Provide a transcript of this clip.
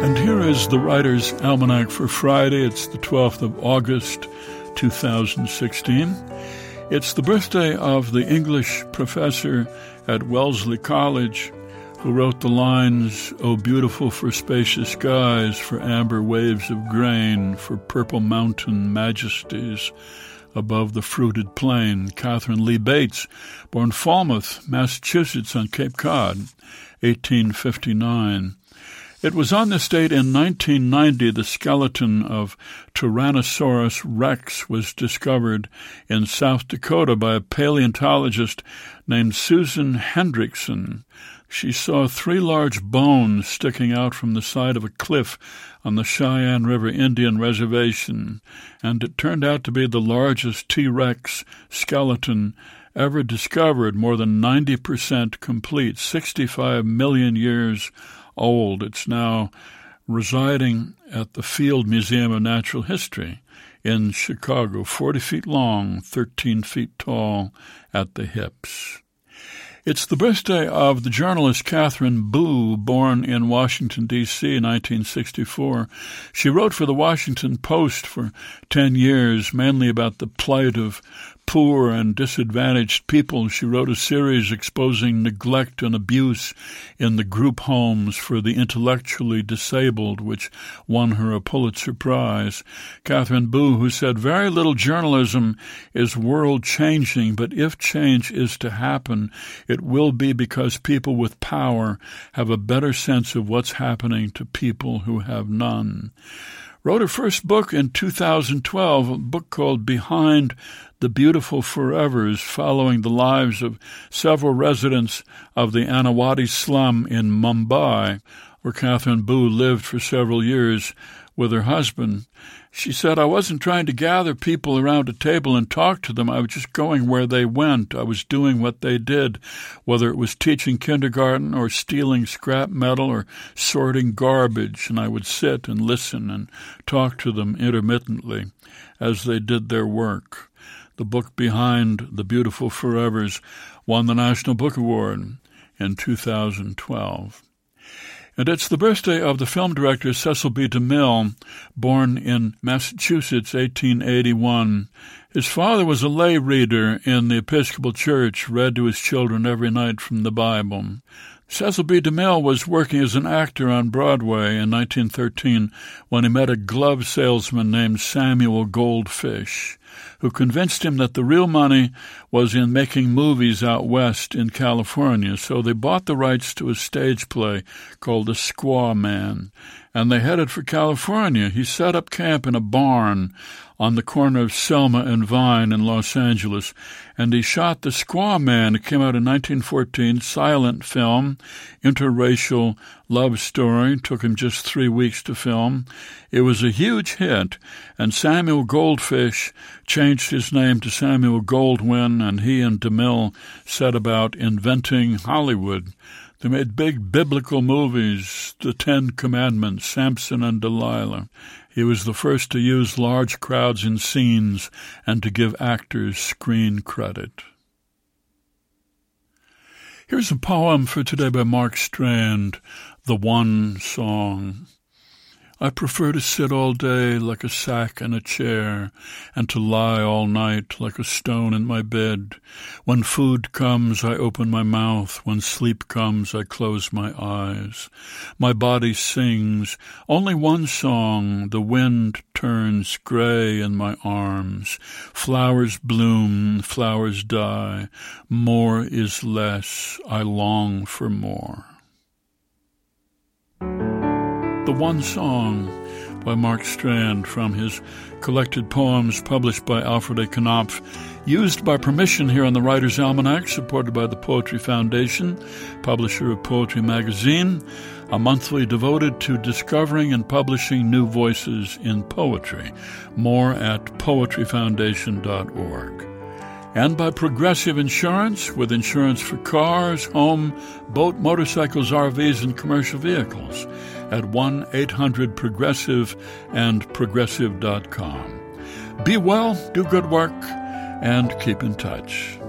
And here is the Writer's Almanac for Friday. It's the 12th of August, 2016. It's the birthday of the English professor at Wellesley College who wrote the lines, "O beautiful for spacious skies, for amber waves of grain, for purple mountain majesties above the fruited plain." Catherine Lee Bates, born Falmouth, Massachusetts on Cape Cod, 1859. It was on this date in 1990 the skeleton of Tyrannosaurus rex was discovered in South Dakota by a paleontologist named Susan Hendrickson. She saw 3 large bones sticking out from the side of a cliff on the Cheyenne River Indian Reservation, and it turned out to be the largest T-Rex skeleton ever discovered, more than 90% complete, 65 million years old. It's now residing at the Field Museum of Natural History in Chicago, 40 feet long, 13 feet tall at the hips. It's the birthday of the journalist Catherine Boo, born in Washington, D.C. in 1964. She wrote for the Washington Post for 10 years, mainly about the plight of poor and disadvantaged people. She wrote a series exposing neglect and abuse in the group homes for the intellectually disabled, which won her a Pulitzer Prize. Catherine Boo, who said, "Very little journalism is world-changing, but if change is to happen, it will be because people with power have a better sense of what's happening to people who have none." Wrote her first book in 2012, a book called Behind the Beautiful Forevers, following the lives of several residents of the Anawati slum in Mumbai, where Catherine Boo lived for several years with her husband. She said, "I wasn't trying to gather people around a table and talk to them. I was just going where they went. I was doing what they did, whether it was teaching kindergarten or stealing scrap metal or sorting garbage, and I would sit and listen and talk to them intermittently as they did their work." The book Behind the Beautiful Forevers won the National Book Award in 2012. And it's the birthday of the film director Cecil B. DeMille, born in Massachusetts, 1881. His father was a lay reader in the Episcopal Church, read to his children every night from the Bible. Cecil B. DeMille was working as an actor on Broadway in 1913 when he met a glove salesman named Samuel Goldfish, who convinced him that the real money was in making movies out west in California. So they bought the rights to a stage play called The Squaw Man, and they headed for California. He set up camp in a barn on the corner of Selma and Vine in Los Angeles, and he shot The Squaw Man. It came out in 1914, silent film, interracial love story. Took him just 3 weeks to film. It was a huge hit, and Samuel Goldfish changed his name to Samuel Goldwyn, and he and DeMille set about inventing Hollywood. They made big biblical movies, The 10 Commandments, Samson and Delilah. He was the first to use large crowds in scenes and to give actors screen credit. Here's a poem for today by Mark Strand, The One Song. I prefer to sit all day like a sack in a chair, and to lie all night like a stone in my bed. When food comes, I open my mouth. When sleep comes, I close my eyes. My body sings only one song. The wind turns gray in my arms. Flowers bloom, flowers die. More is less. I long for more. The One Song by Mark Strand, from his collected poems published by Alfred A. Knopf, used by permission here on the Writer's Almanac, supported by the Poetry Foundation, publisher of Poetry Magazine, a monthly devoted to discovering and publishing new voices in poetry. More at poetryfoundation.org. And by Progressive Insurance, with insurance for cars, home, boat, motorcycles, RVs, and commercial vehicles at 1-800-PROGRESSIVE and progressive.com. Be well, do good work, and keep in touch.